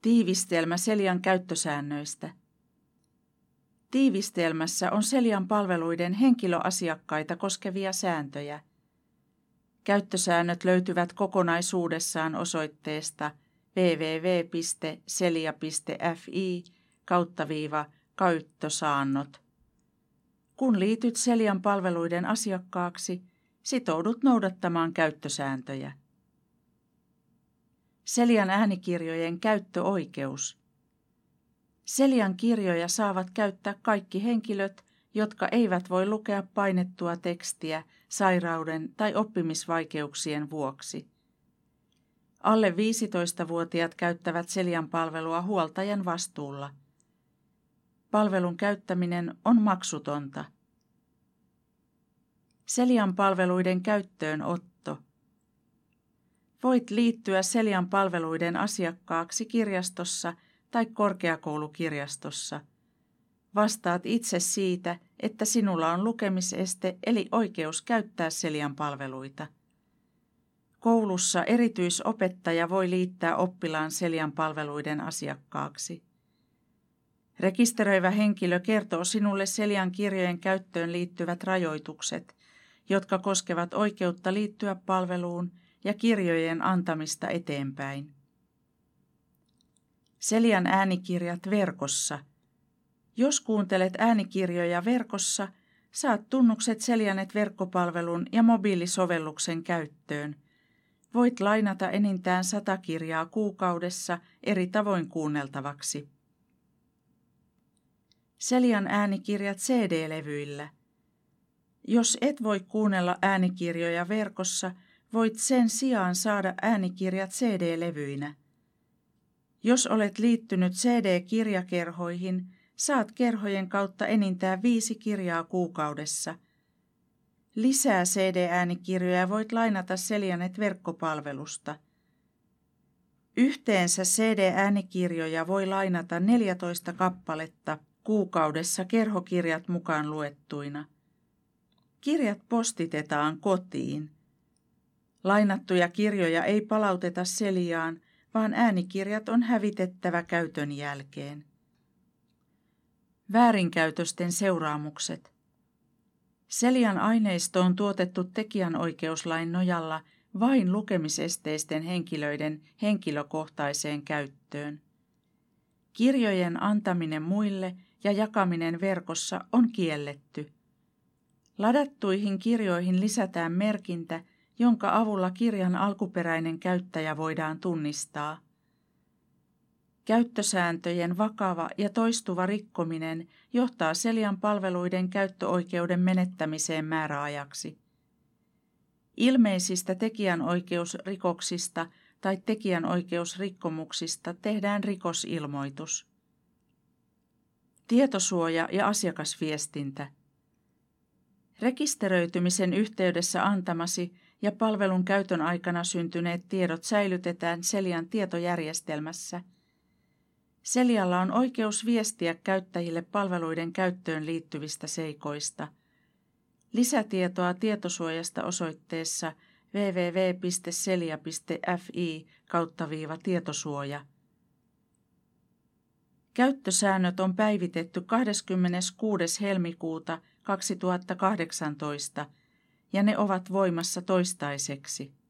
Tiivistelmä Celian käyttösäännöistä. Tiivistelmässä on Celian palveluiden henkilöasiakkaita koskevia sääntöjä. Käyttösäännöt löytyvät kokonaisuudessaan osoitteesta www.celia.fi/käyttösaannot. Kun liityt Celian palveluiden asiakkaaksi, sitoudut noudattamaan käyttösääntöjä. Celian äänikirjojen käyttöoikeus. Celian kirjoja saavat käyttää kaikki henkilöt, jotka eivät voi lukea painettua tekstiä sairauden tai oppimisvaikeuksien vuoksi. Alle 15-vuotiaat käyttävät Celian palvelua huoltajan vastuulla. Palvelun käyttäminen on maksutonta. Celian palveluiden käyttöönotto. Voit liittyä Celian palveluiden asiakkaaksi kirjastossa tai korkeakoulukirjastossa. Vastaat itse siitä, että sinulla on lukemiseste eli oikeus käyttää Celian palveluita. Koulussa erityisopettaja voi liittää oppilaan Celian palveluiden asiakkaaksi. Rekisteröivä henkilö kertoo sinulle Celian kirjojen käyttöön liittyvät rajoitukset, jotka koskevat oikeutta liittyä palveluun ja kirjojen antamista eteenpäin. Celian äänikirjat verkossa. Jos kuuntelet äänikirjoja verkossa, saat tunnukset Celianet-verkkopalvelun ja mobiilisovelluksen käyttöön. Voit lainata enintään 100 kirjaa kuukaudessa eri tavoin kuunneltavaksi. Celian äänikirjat CD-levyillä. Jos et voi kuunnella äänikirjoja verkossa, voit sen sijaan saada äänikirjat CD-levyinä. Jos olet liittynyt CD-kirjakerhoihin, saat kerhojen kautta enintään 5 kirjaa kuukaudessa. Lisää CD-äänikirjoja voit lainata Celianet-verkkopalvelusta. Yhteensä CD-äänikirjoja voi lainata 14 kappaletta kuukaudessa kerhokirjat mukaan luettuina. Kirjat postitetaan kotiin. Lainattuja kirjoja ei palauteta Celiaan, vaan äänikirjat on hävitettävä käytön jälkeen. Väärinkäytösten seuraamukset. Celian aineisto on tuotettu tekijänoikeuslain nojalla vain lukemisesteisten henkilöiden henkilökohtaiseen käyttöön. Kirjojen antaminen muille ja jakaminen verkossa on kielletty. Ladattuihin kirjoihin lisätään merkintä, jonka avulla kirjan alkuperäinen käyttäjä voidaan tunnistaa. Käyttösääntöjen vakava ja toistuva rikkominen johtaa Celian palveluiden käyttöoikeuden menettämiseen määräajaksi. Ilmeisistä tekijänoikeusrikoksista tai tekijänoikeusrikkomuksista tehdään rikosilmoitus. Tietosuoja ja asiakasviestintä. Rekisteröitymisen yhteydessä antamasi ja palvelun käytön aikana syntyneet tiedot säilytetään Celian tietojärjestelmässä. Celialla on oikeus viestiä käyttäjille palveluiden käyttöön liittyvistä seikoista. Lisätietoa tietosuojasta osoitteessa www.celia.fi/tietosuoja. Käyttösäännöt on päivitetty 26. helmikuuta 2018 ja ne ovat voimassa toistaiseksi.